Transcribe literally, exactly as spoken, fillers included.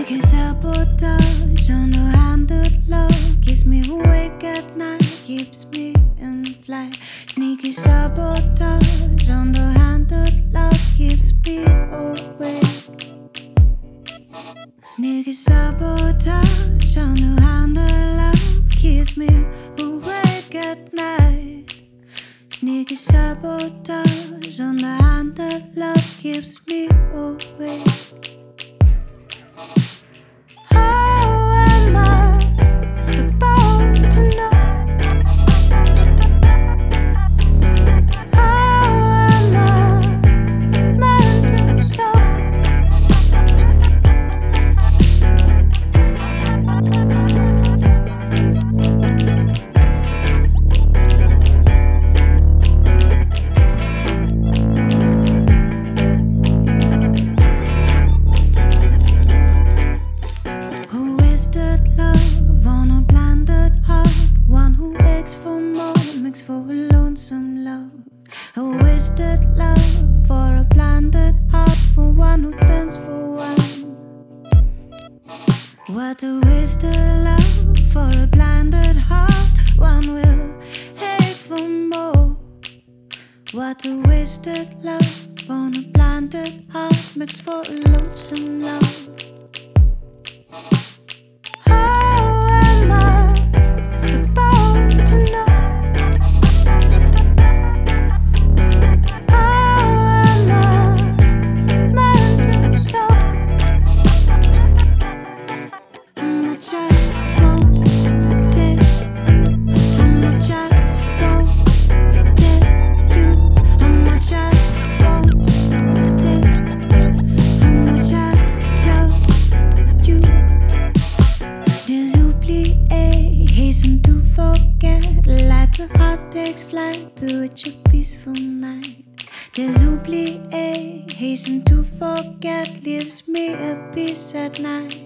Sneaky sabotage, underhanded love keeps me awake at night, keeps me in flight. Sneaky sabotage, underhanded love keeps me awake. Sneaky sabotage, underhanded love keeps me awake at night. Sneaky sabotage, underhanded love keeps me awake. A wasted love for a blinded heart, for one who thinks for one. What a wasted love for a blinded heart, one will hate for more. What a wasted love on a blinded heart makes for a lonesome love. To forget, like the heart takes flight, bewitch a peaceful night. Des oubliés, hasten to forget, leaves me at peace at night.